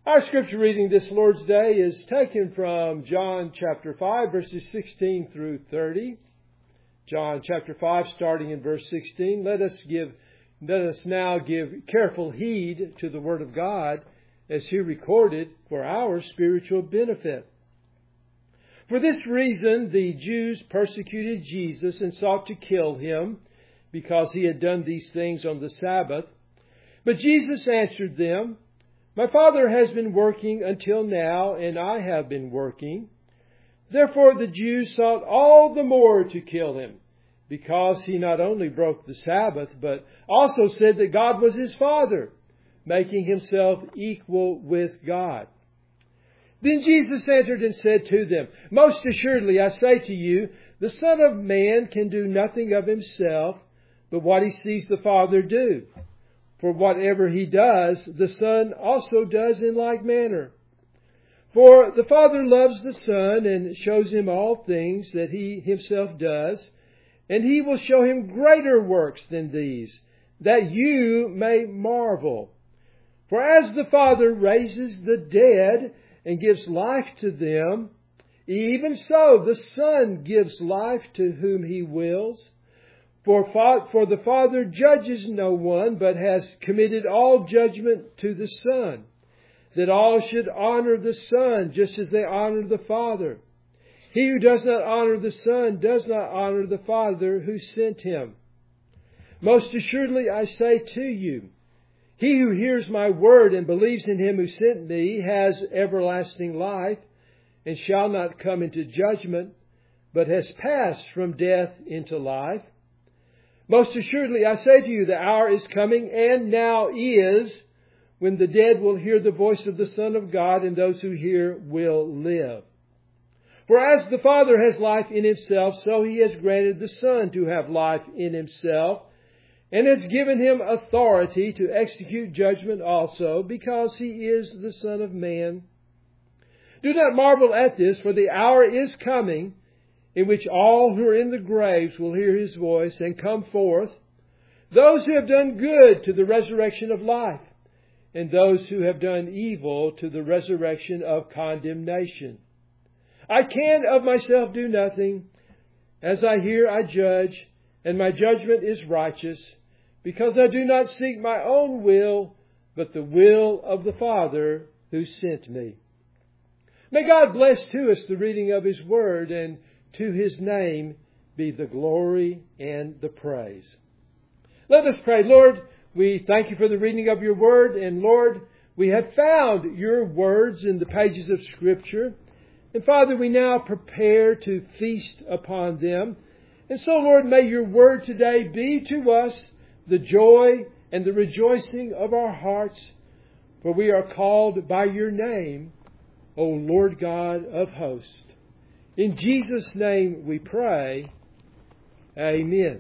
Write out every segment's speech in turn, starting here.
Our scripture reading this Lord's Day is taken from John chapter 5, verses 16 through 30. John chapter 5, starting in verse 16. Let us now give careful heed to the Word of God as He recorded for our spiritual benefit. For this reason, the Jews persecuted Jesus and sought to kill Him because He had done these things on the Sabbath. But Jesus answered them, "My Father has been working until now, and I have been working." Therefore the Jews sought all the more to kill Him, because He not only broke the Sabbath, but also said that God was His Father, making Himself equal with God. Then Jesus answered and said to them, "Most assuredly I say to you, the Son of Man can do nothing of Himself, but what He sees the Father do. For whatever He does, the Son also does in like manner. For the Father loves the Son and shows Him all things that He Himself does, and He will show Him greater works than these, that you may marvel. For as the Father raises the dead and gives life to them, even so the Son gives life to whom He wills. For the Father judges no one, but has committed all judgment to the Son, that all should honor the Son just as they honor the Father. He who does not honor the Son does not honor the Father who sent Him. Most assuredly I say to you, he who hears my word and believes in Him who sent me has everlasting life, and shall not come into judgment, but has passed from death into life. Most assuredly, I say to you, the hour is coming, and now is, when the dead will hear the voice of the Son of God, and those who hear will live. For as the Father has life in Himself, so He has granted the Son to have life in Himself, and has given Him authority to execute judgment also, because He is the Son of Man. Do not marvel at this, for the hour is coming, in which all who are in the graves will hear His voice and come forth, those who have done good to the resurrection of life, and those who have done evil to the resurrection of condemnation. I can of myself do nothing. As I hear, I judge, and my judgment is righteous, because I do not seek my own will, but the will of the Father who sent me." May God bless to us the reading of His Word, and to His name be the glory and the praise. Let us pray. Lord, we thank You for the reading of Your Word. And Lord, we have found Your words in the pages of Scripture. And Father, we now prepare to feast upon them. And so, Lord, may Your Word today be to us the joy and the rejoicing of our hearts. For we are called by Your name, O Lord God of hosts. In Jesus' name we pray. Amen.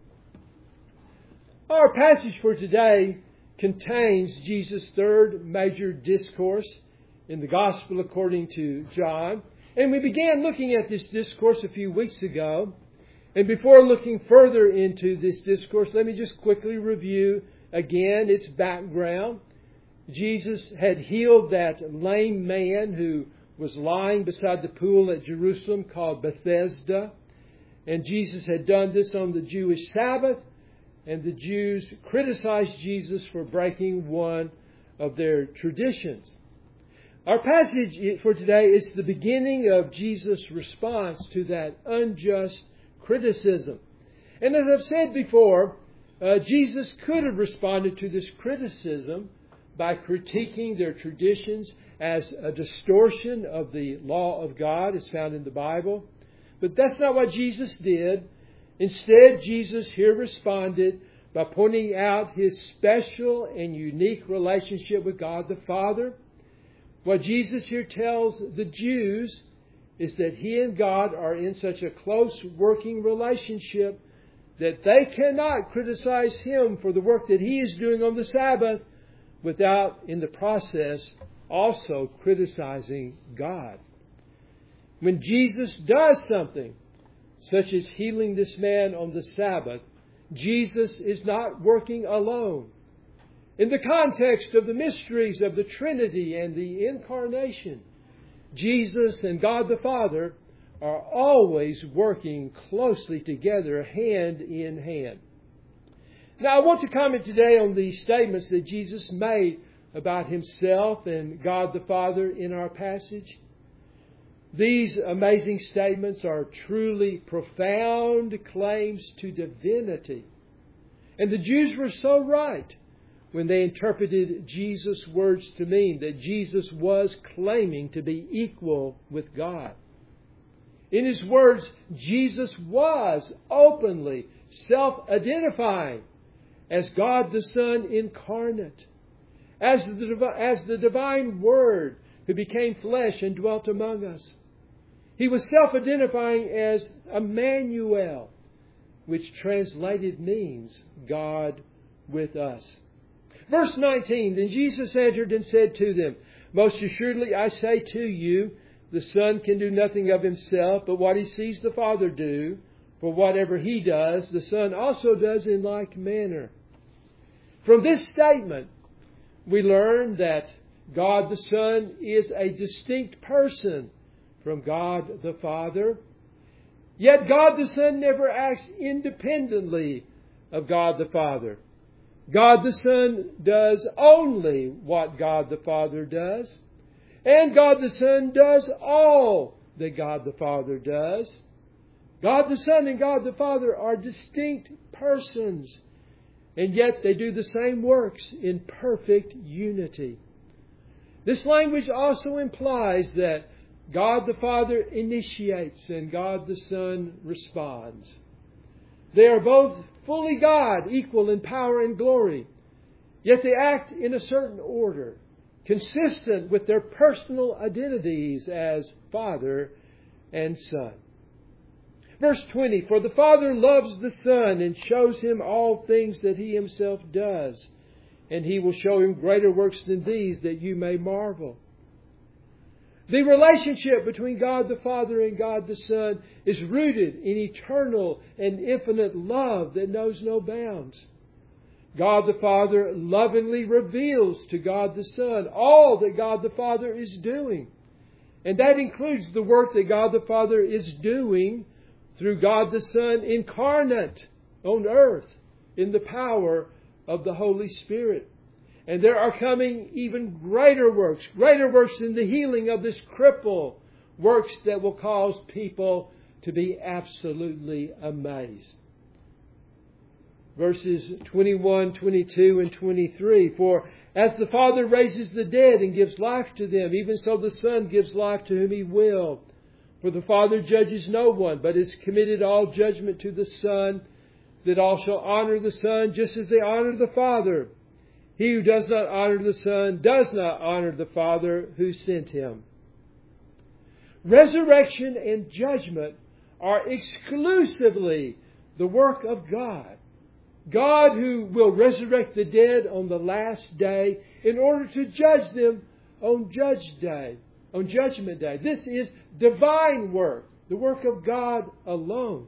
Our passage for today contains Jesus' third major discourse in the Gospel according to John. And we began looking at this discourse a few weeks ago. And before looking further into this discourse, let me just quickly review again its background. Jesus had healed that lame man who was lying beside the pool at Jerusalem called Bethesda. And Jesus had done this on the Jewish Sabbath. And the Jews criticized Jesus for breaking one of their traditions. Our passage for today is the beginning of Jesus' response to that unjust criticism. And as I've said before, Jesus could have responded to this criticism by critiquing their traditions as a distortion of the law of God as found in the Bible. But that's not what Jesus did. Instead, Jesus here responded by pointing out His special and unique relationship with God the Father. What Jesus here tells the Jews is that He and God are in such a close working relationship that they cannot criticize Him for the work that He is doing on the Sabbath without, in the process, also criticizing God. When Jesus does something, such as healing this man on the Sabbath, Jesus is not working alone. In the context of the mysteries of the Trinity and the Incarnation, Jesus and God the Father are always working closely together, hand in hand. Now, I want to comment today on the statements that Jesus made about Himself and God the Father in our passage. These amazing statements are truly profound claims to divinity. And the Jews were so right when they interpreted Jesus' words to mean that Jesus was claiming to be equal with God. In His words, Jesus was openly self-identifying as God the Son incarnate, as the divine Word who became flesh and dwelt among us. He was self-identifying as Emmanuel, which translated means God with us. Verse 19, Then Jesus answered and said to them, Most assuredly I say to you, the Son can do nothing of Himself, but what He sees the Father do. For whatever He does, the Son also does in like manner. From this statement, we learn that God the Son is a distinct person from God the Father. Yet God the Son never acts independently of God the Father. God the Son does only what God the Father does. And God the Son does all that God the Father does. God the Son and God the Father are distinct persons. And yet they do the same works in perfect unity. This language also implies that God the Father initiates and God the Son responds. They are both fully God, equal in power and glory, yet they act in a certain order, consistent with their personal identities as Father and Son. Verse 20, For the Father loves the Son and shows Him all things that He Himself does, and He will show Him greater works than these, that you may marvel. The relationship between God the Father and God the Son is rooted in eternal and infinite love that knows no bounds. God the Father lovingly reveals to God the Son all that God the Father is doing. And that includes the work that God the Father is doing through God the Son incarnate on earth in the power of the Holy Spirit. And there are coming even greater works in the healing of this cripple, works that will cause people to be absolutely amazed. Verses 21, 22, and 23, For as the Father raises the dead and gives life to them, even so the Son gives life to whom He will. For the Father judges no one, but has committed all judgment to the Son, that all shall honor the Son just as they honor the Father. He who does not honor the Son does not honor the Father who sent Him. Resurrection and judgment are exclusively the work of God. God who will resurrect the dead on the last day in order to judge them on Judgment Day. This is divine work, the work of God alone.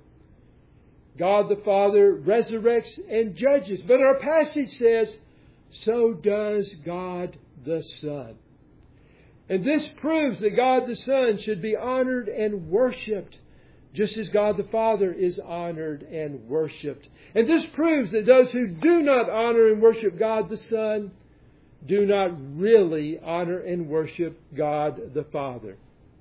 God the Father resurrects and judges. But our passage says, so does God the Son. And this proves that God the Son should be honored and worshipped, just as God the Father is honored and worshipped. And this proves that those who do not honor and worship God the Son do not really honor and worship God the Father.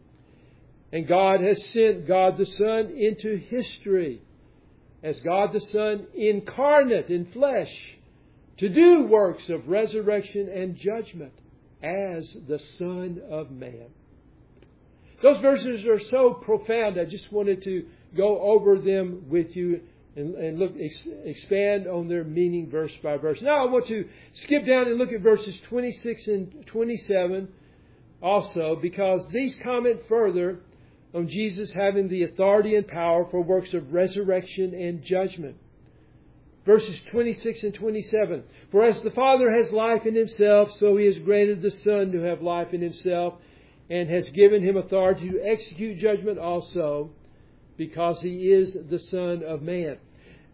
And God has sent God the Son into history as God the Son incarnate in flesh, to do works of resurrection and judgment as the Son of Man. Those verses are so profound, I just wanted to go over them with you and expand on their meaning verse by verse. Now I want to skip down and look at verses 26 and 27 also, because these comment further on Jesus having the authority and power for works of resurrection and judgment. Verses 26 and 27. For as the Father has life in Himself, so He has granted the Son to have life in Himself, and has given Him authority to execute judgment also, because He is the Son of Man.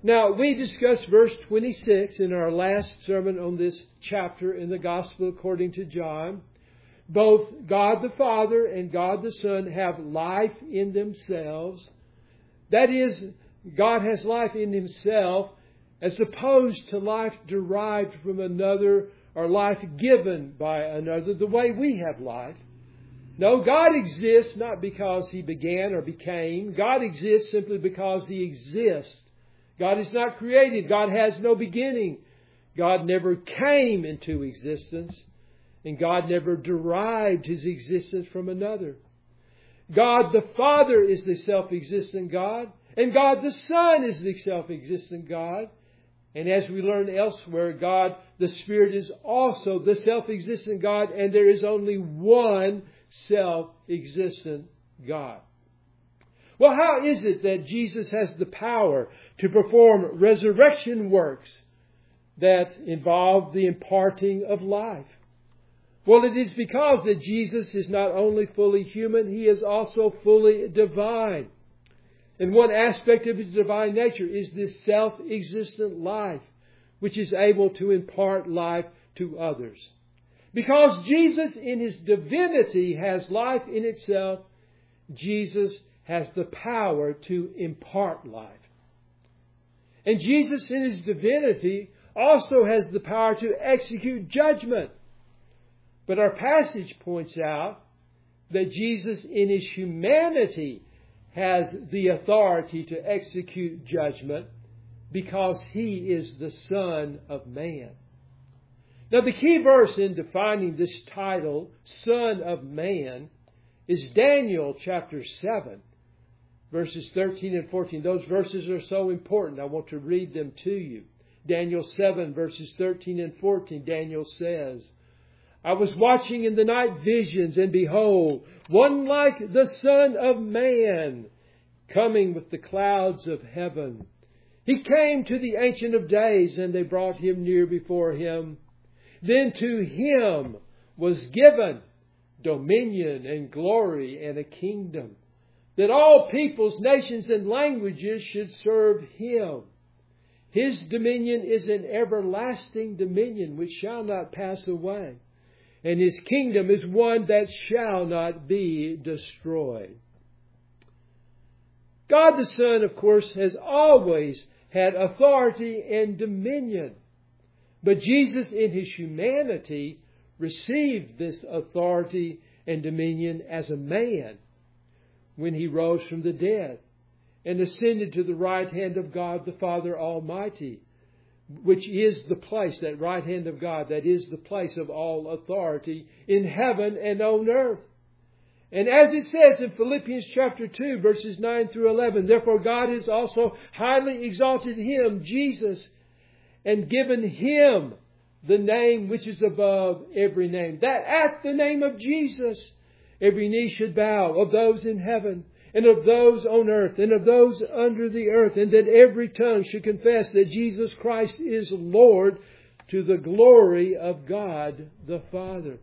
Now, we discussed verse 26 in our last sermon on this chapter in the Gospel according to John. Both God the Father and God the Son have life in themselves. That is, God has life in Himself as opposed to life derived from another or life given by another, the way we have life. No, God exists not because He began or became. God exists simply because He exists. God is not created. God has no beginning. God never came into existence. And God never derived His existence from another. God the Father is the self-existent God. And God the Son is the self-existent God. And as we learn elsewhere, God the Spirit is also the self-existent God. And there is only one self-existent God. Well, how is it that Jesus has the power to perform resurrection works that involve the imparting of life? Well, it is because that Jesus is not only fully human, He is also fully divine. And one aspect of His divine nature is this self-existent life, which is able to impart life to others. Because Jesus in His divinity has life in itself, Jesus has the power to impart life. And Jesus in His divinity also has the power to execute judgment. But our passage points out that Jesus in His humanity has the authority to execute judgment because He is the Son of Man. Now, the key verse in defining this title, Son of Man, is Daniel chapter 7, verses 13 and 14. Those verses are so important. I want to read them to you. Daniel 7, verses 13 and 14, Daniel says, I was watching in the night visions, and behold, one like the Son of Man, coming with the clouds of heaven. He came to the Ancient of Days, and they brought Him near before Him. Then to Him was given dominion and glory and a kingdom, that all peoples, nations, and languages should serve Him. His dominion is an everlasting dominion which shall not pass away, and His kingdom is one that shall not be destroyed. God the Son, of course, has always had authority and dominion. But Jesus in His humanity received this authority and dominion as a man when He rose from the dead and ascended to the right hand of God the Father Almighty, which is the place, that right hand of God, that is the place of all authority in heaven and on earth. And as it says in Philippians chapter 2, verses 9 through 11, therefore God has also highly exalted Him, Jesus, and given Him the name which is above every name, that at the name of Jesus every knee should bow, of those in heaven and of those on earth and of those under the earth, and that every tongue should confess that Jesus Christ is Lord, to the glory of God the Father.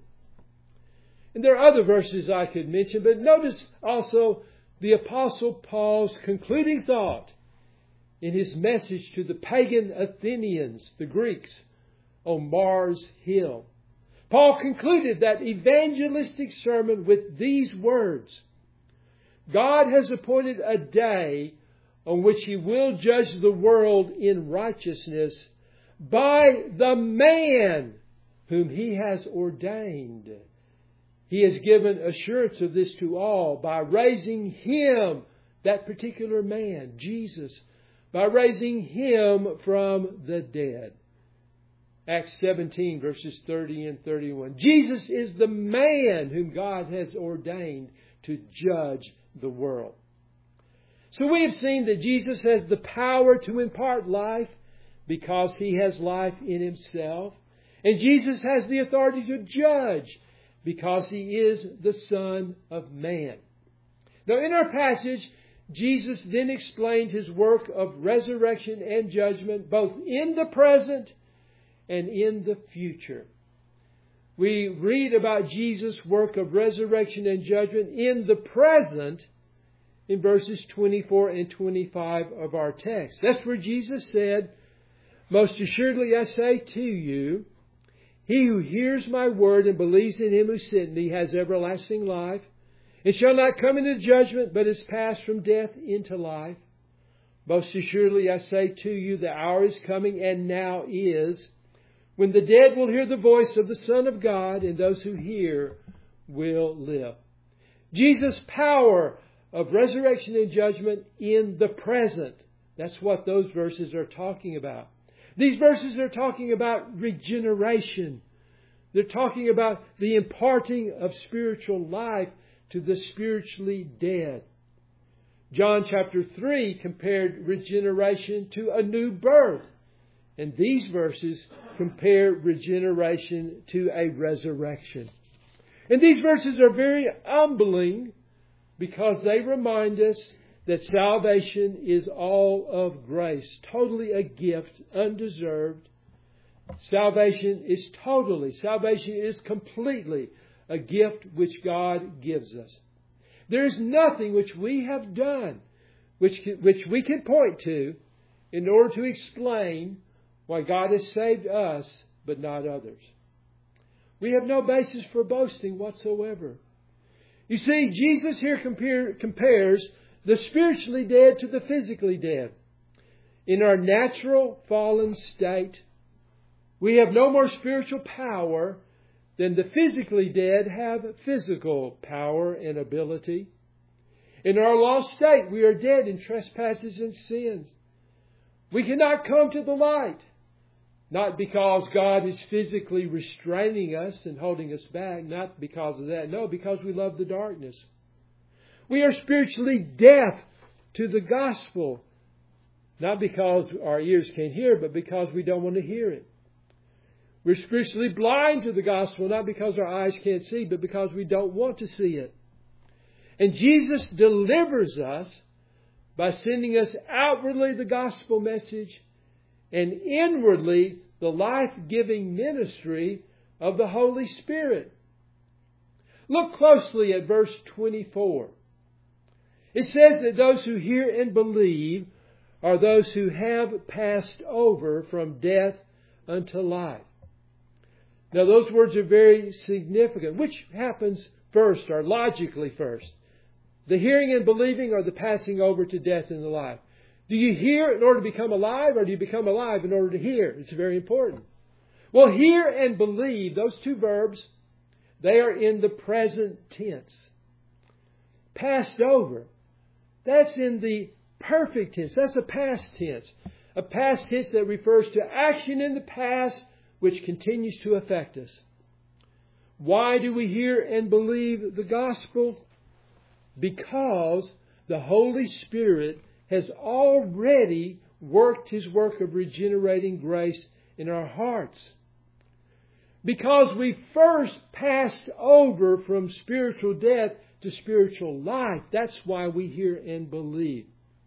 And there are other verses I could mention, but notice also the Apostle Paul's concluding thought in his message to the pagan Athenians, the Greeks, on Mars Hill. Paul concluded that evangelistic sermon with these words: God has appointed a day on which He will judge the world in righteousness by the man whom He has ordained. He has given assurance of this to all by raising Him, that particular man, Jesus, by raising Him from the dead. Acts 17, verses 30 and 31. Jesus is the man whom God has ordained to judge the world. So we have seen that Jesus has the power to impart life because He has life in Himself. And Jesus has the authority to judge because He is the Son of Man. Now in our passage, Jesus then explained His work of resurrection and judgment both in the present and in the future. We read about Jesus' work of resurrection and judgment in the present in verses 24 and 25 of our text. That's where Jesus said, "Most assuredly I say to you, he who hears my word and believes in him who sent me has everlasting life, and shall not come into judgment, but is passed from death into life. Most assuredly I say to you, the hour is coming, and now is, when the dead will hear the voice of the Son of God, and those who hear will live." Jesus' power of resurrection and judgment in the present. That's what those verses are talking about. These verses are talking about regeneration. They're talking about the imparting of spiritual life to the spiritually dead. John chapter 3 compared regeneration to a new birth. And these verses compare regeneration to a resurrection. And these verses are very humbling because they remind us that salvation is all of grace, totally a gift, undeserved. Salvation is completely a gift which God gives us. There is nothing which we have done which we can point to in order to explain why God has saved us but not others. We have no basis for boasting whatsoever. You see, Jesus here compares the spiritually dead to the physically dead. In our natural fallen state, we have no more spiritual power than the physically dead have physical power and ability. In our lost state, we are dead in trespasses and sins. We cannot come to the light, not because God is physically restraining us and holding us back, not because of that. No, because we love the darkness. We are spiritually deaf to the gospel, not because our ears can't hear, but because we don't want to hear it. We're spiritually blind to the gospel, not because our eyes can't see, but because we don't want to see it. And Jesus delivers us by sending us outwardly the gospel message and inwardly the life-giving ministry of the Holy Spirit. Look closely at verse 24. It says that those who hear and believe are those who have passed over from death unto life. Now those words are very significant. Which happens first, or logically first? The hearing and believing or the passing over to death into life? Do you hear in order to become alive, or do you become alive in order to hear? It's very important. Well, hear and believe, those two verbs, they are in the present tense. Passed over, that's in the perfect tense. That's a past tense. A past tense that refers to action in the past which continues to affect us. Why do we hear and believe the gospel? Because the Holy Spirit has already worked His work of regenerating grace in our hearts. Because we first passed over from spiritual death to spiritual life. That's why we hear and believe.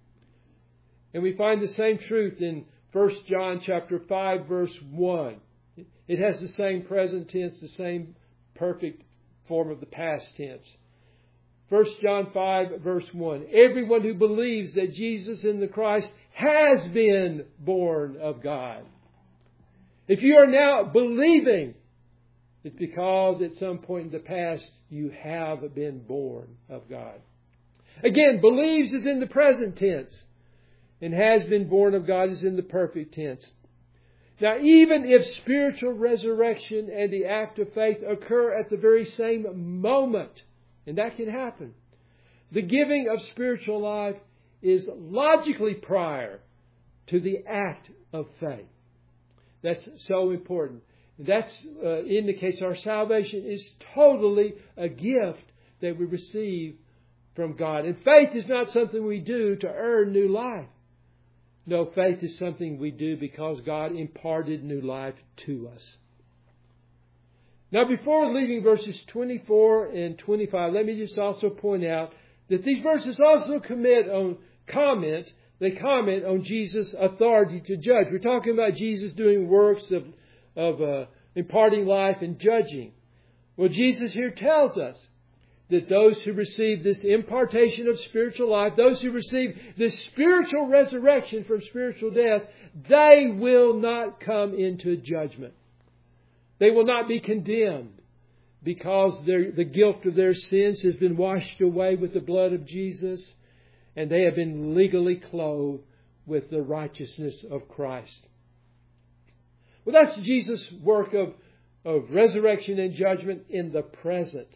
And we find the same truth in 1 John chapter 5, verse 1. It has the same present tense, the same perfect form of the past tense. 1 John 5, verse 1. Everyone who believes that Jesus in the Christ has been born of God. If you are now believing, it's because at some point in the past you have been born of God. Again, believes is in the present tense, and has been born of God is in the perfect tense. Now, even if spiritual resurrection and the act of faith occur at the very same moment, and that can happen, the giving of spiritual life is logically prior to the act of faith. That's so important. That indicates our salvation is totally a gift that we receive from God. And faith is not something we do to earn new life. No, faith is something we do because God imparted new life to us. Now, before leaving verses 24 and 25, let me just also point out that these verses also comment on Jesus' authority to judge. We're talking about Jesus doing works of imparting life and judging. Well, Jesus here tells us that those who receive this impartation of spiritual life, those who receive this spiritual resurrection from spiritual death, they will not come into judgment. They will not be condemned because the guilt of their sins has been washed away with the blood of Jesus, and they have been legally clothed with the righteousness of Christ. Well, that's Jesus' work of resurrection and judgment in the present.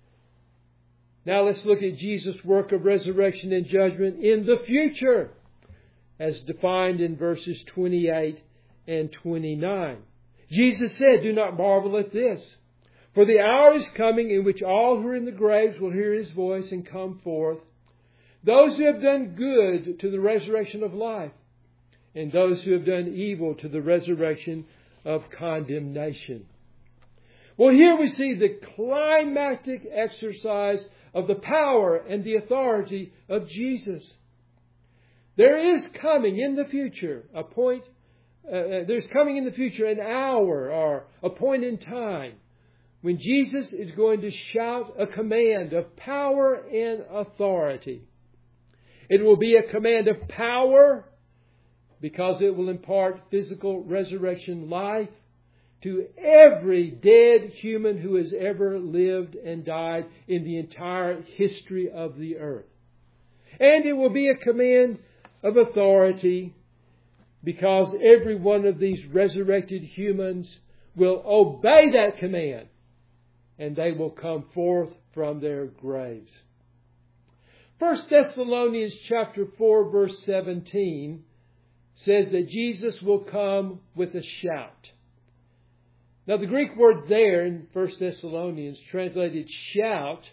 Now let's look at Jesus' work of resurrection and judgment in the future, as defined in verses 28 and 29. Jesus said, "Do not marvel at this, for the hour is coming in which all who are in the graves will hear His voice and come forth. Those who have done good to the resurrection of life, and those who have done evil to the resurrection of condemnation." Well, here we see the climactic exercise of the power and the authority of Jesus. There is coming in the future there's coming in the future an hour or a point in time when Jesus is going to shout a command of power and authority. It will be a command of power because it will impart physical resurrection life to every dead human who has ever lived and died in the entire history of the earth. And it will be a command of authority because every one of these resurrected humans will obey that command, and they will come forth from their graves. 1 Thessalonians chapter 4 verse 17 says that Jesus will come with a shout. Now the Greek word there in 1 Thessalonians translated shout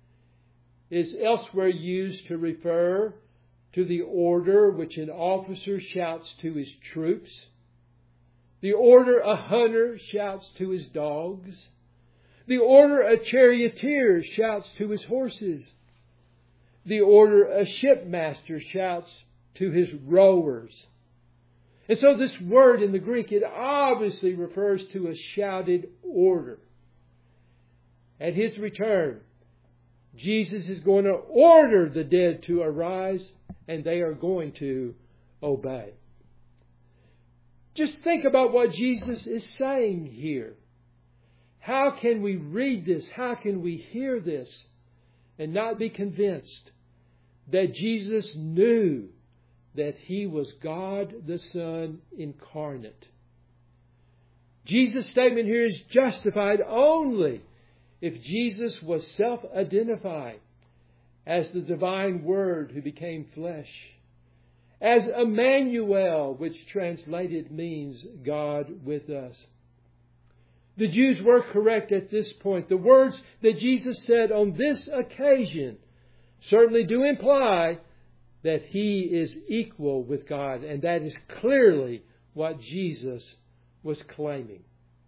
is elsewhere used to refer to the order which an officer shouts to his troops, the order a hunter shouts to his dogs, the order a charioteer shouts to his horses, the order a shipmaster shouts to his rowers. And so this word in the Greek, it obviously refers to a shouted order. At His return, Jesus is going to order the dead to arise, and they are going to obey. Just think about what Jesus is saying here. How can we read this? How can we hear this and not be convinced that Jesus knew that He was God the Son incarnate? Jesus' statement here is justified only if Jesus was self-identified as the divine Word who became flesh, as Emmanuel, which translated means God with us. The Jews were correct at this point. The words that Jesus said on this occasion certainly do imply that He is equal with God, and that is clearly what Jesus was claiming.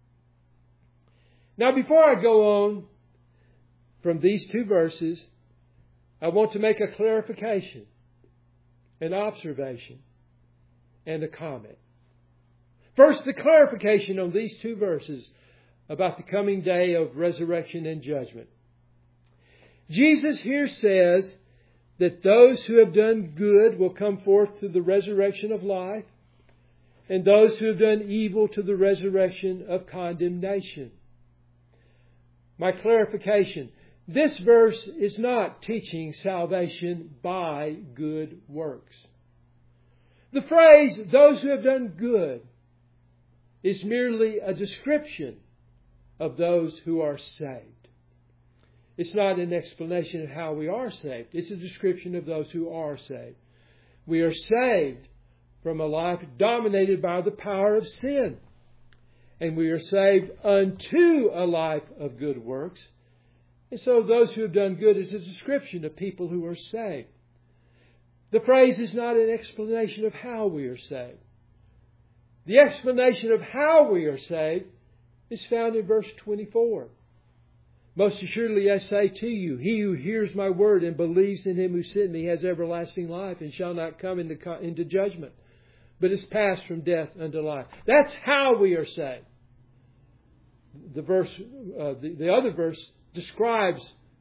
Now, before I go on from these two verses, I want to make a clarification, an observation, and a comment. First, the clarification on these two verses about the coming day of resurrection and judgment. Jesus here says that those who have done good will come forth to the resurrection of life, and those who have done evil to the resurrection of condemnation. My clarification, this verse is not teaching salvation by good works. The phrase, those who have done good, is merely a description of those who are saved. It's not an explanation of how we are saved. It's a description of those who are saved. We are saved from a life dominated by the power of sin. And we are saved unto a life of good works. And so those who have done good is a description of people who are saved. The phrase is not an explanation of how we are saved. The explanation of how we are saved is found in verse 24. Most assuredly I say to you, he who hears my word and believes in Him who sent me has everlasting life and shall not come into judgment, but is passed from death unto life. That's how we are saved. The other verse describes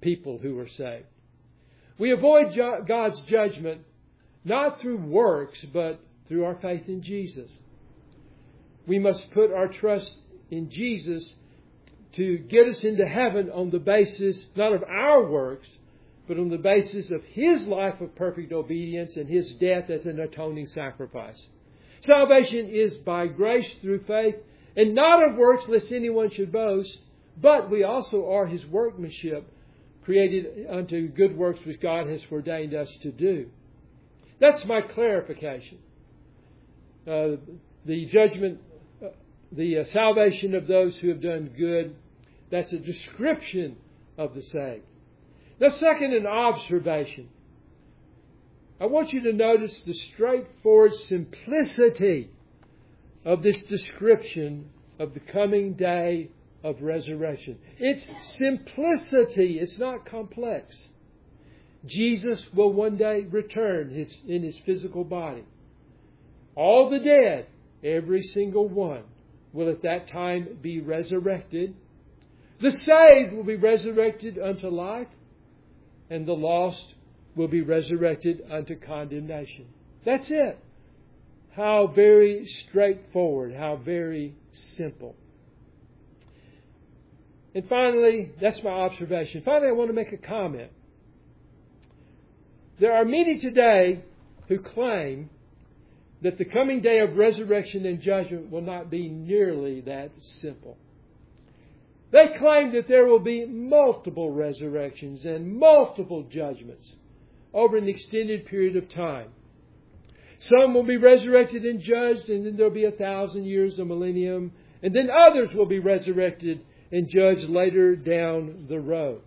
people who are saved. We avoid God's judgment not through works, but through our faith in Jesus. We must put our trust in Jesus to get us into heaven on the basis not of our works, but on the basis of His life of perfect obedience and His death as an atoning sacrifice. Salvation is by grace through faith, and not of works lest anyone should boast, but we also are His workmanship, created unto good works which God has ordained us to do. That's my clarification. The judgment, the salvation of those who have done good, that's a description of the saved. Now, second, an observation. I want you to notice the straightforward simplicity of this description of the coming day of resurrection. It's simplicity. It's not complex. Jesus will one day return in His physical body. All the dead, every single one, will at that time be resurrected. The saved will be resurrected unto life, and the lost will be resurrected unto condemnation. That's it. How very straightforward, how very simple. And finally, that's my observation. Finally, I want to make a comment. There are many today who claim that the coming day of resurrection and judgment will not be nearly that simple. They claim that there will be multiple resurrections and multiple judgments over an extended period of time. Some will be resurrected and judged, and then there will be 1,000 years, a millennium, and then others will be resurrected and judged later down the road.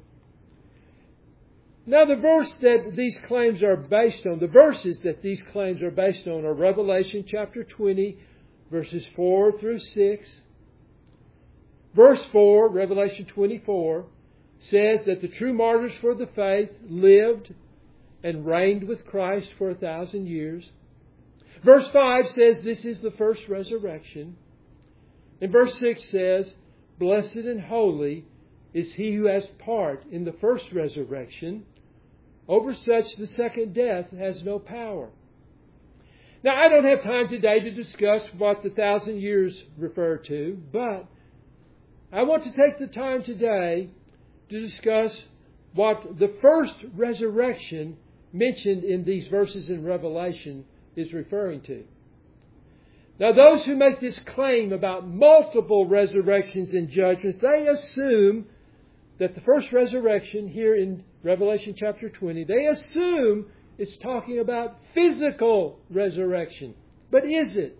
Now, the verse that these claims are based on, the verses that these claims are based on are Revelation chapter 20, verses 4 through 6. Verse 4, Revelation 24, says that the true martyrs for the faith lived and reigned with Christ for 1,000 years. Verse 5 says this is the first resurrection. And verse 6 says, blessed and holy is he who has part in the first resurrection. Over such the second death has no power. Now, I don't have time today to discuss what the 1,000 years refer to, but I want to take the time today to discuss what the first resurrection mentioned in these verses in Revelation is referring to. Now, those who make this claim about multiple resurrections and judgments, they assume that the first resurrection here in Revelation chapter 20, they assume it's talking about physical resurrection. But is it?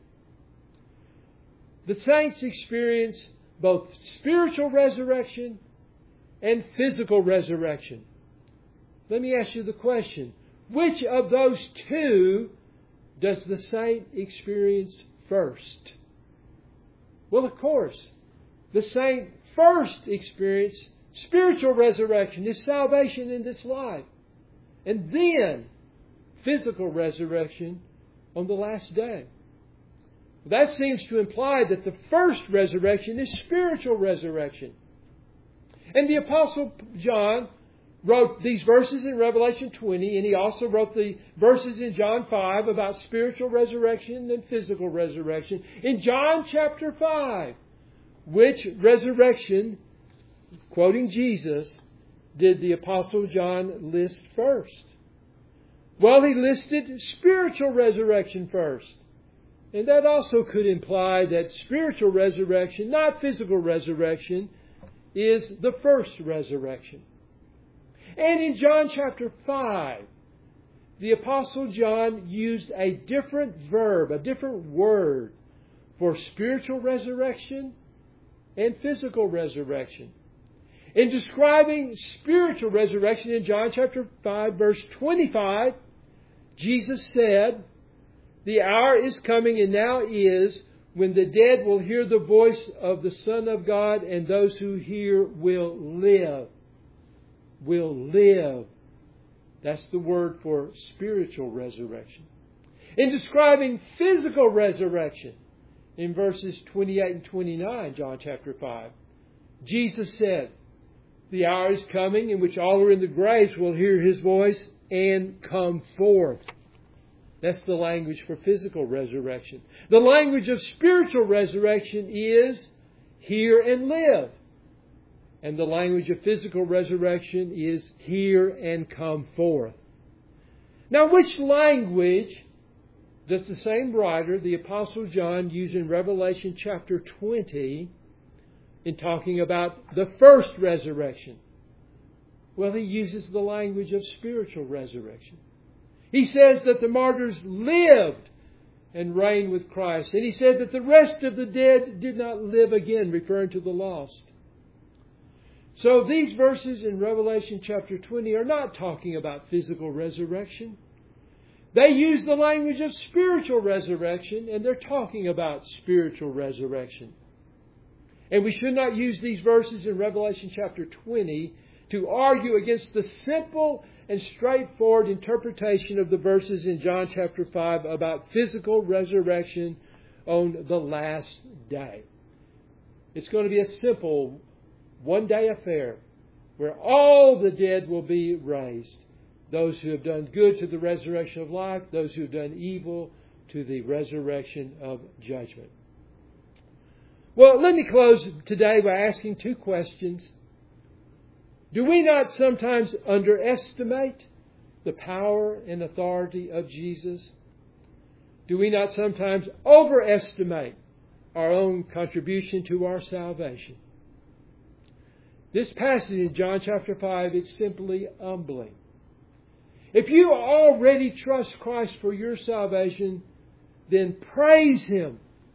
The saints experience both spiritual resurrection and physical resurrection. Let me ask you the question. Which of those two does the saint experience first? Well, of course, the saint first experienced spiritual resurrection, his salvation in this life. And then physical resurrection on the last day. That seems to imply that the first resurrection is spiritual resurrection. And the Apostle John wrote these verses in Revelation 20, and he also wrote the verses in John 5 about spiritual resurrection and physical resurrection. In John chapter 5, which resurrection, quoting Jesus, did the Apostle John list first? Well, he listed spiritual resurrection first. And that also could imply that spiritual resurrection, not physical resurrection, is the first resurrection. And in John chapter 5, the Apostle John used a different verb, a different word for spiritual resurrection and physical resurrection. In describing spiritual resurrection in John chapter 5, verse 25, Jesus said, the hour is coming and now is when the dead will hear the voice of the Son of God, and those who hear will live. Will live. That's the word for spiritual resurrection. In describing physical resurrection, in verses 28 and 29, John chapter 5, Jesus said, The hour is coming in which all who are in the graves will hear His voice and come forth. That's the language for physical resurrection. The language of spiritual resurrection is hear and live. And the language of physical resurrection is hear and come forth. Now, which language does the same writer, the Apostle John, use in Revelation chapter 20 in talking about the first resurrection? Well, he uses the language of spiritual resurrection. He says that the martyrs lived and reigned with Christ. And he said that the rest of the dead did not live again, referring to the lost. So these verses in Revelation chapter 20 are not talking about physical resurrection. They use the language of spiritual resurrection, and they're talking about spiritual resurrection. And we should not use these verses in Revelation chapter 20 to argue against the simple and straightforward interpretation of the verses in John chapter 5 about physical resurrection on the last day. It's going to be a simple one-day affair where all the dead will be raised. Those who have done good to the resurrection of life, those who have done evil to the resurrection of judgment. Well, let me close today by asking two questions. Do we not sometimes underestimate the power and authority of Jesus? Do we not sometimes overestimate our own contribution to our salvation? This passage in John chapter 5 is simply humbling. If you already trust Christ for your salvation, then praise Him.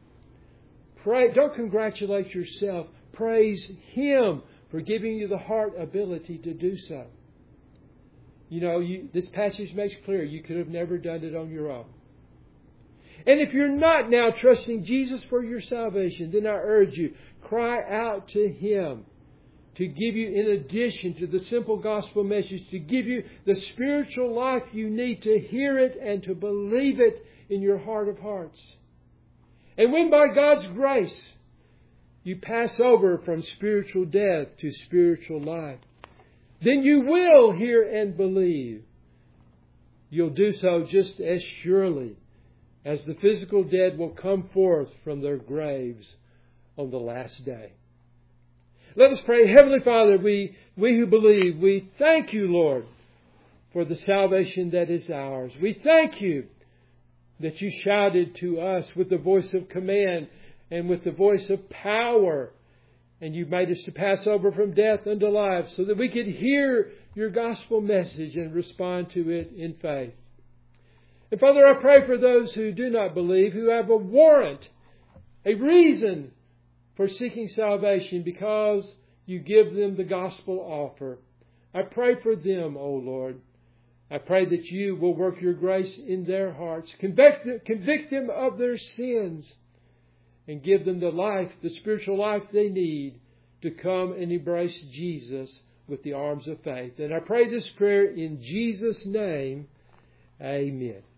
Don't congratulate yourself. Praise Him for giving you the heart ability to do so. You know, this passage makes clear you could have never done it on your own. And if you're not now trusting Jesus for your salvation, then I urge you, cry out to Him to give you, in addition to the simple gospel message, to give you the spiritual life you need to hear it and to believe it in your heart of hearts. And when by God's grace you pass over from spiritual death to spiritual life, then you will hear and believe. You'll do so just as surely as the physical dead will come forth from their graves on the last day. Let us pray. Heavenly Father, we who believe, we thank You, Lord, for the salvation that is ours. We thank You that You shouted to us with the voice of command and with the voice of power. And You made us to pass over from death unto life so that we could hear Your gospel message and respond to it in faith. And Father, I pray for those who do not believe, who have a warrant, a reason for seeking salvation because You give them the gospel offer. I pray for them, O Lord. I pray that You will work Your grace in their hearts, convict them of their sins, and give them the life, the spiritual life they need to come and embrace Jesus with the arms of faith. And I pray this prayer in Jesus' name. Amen.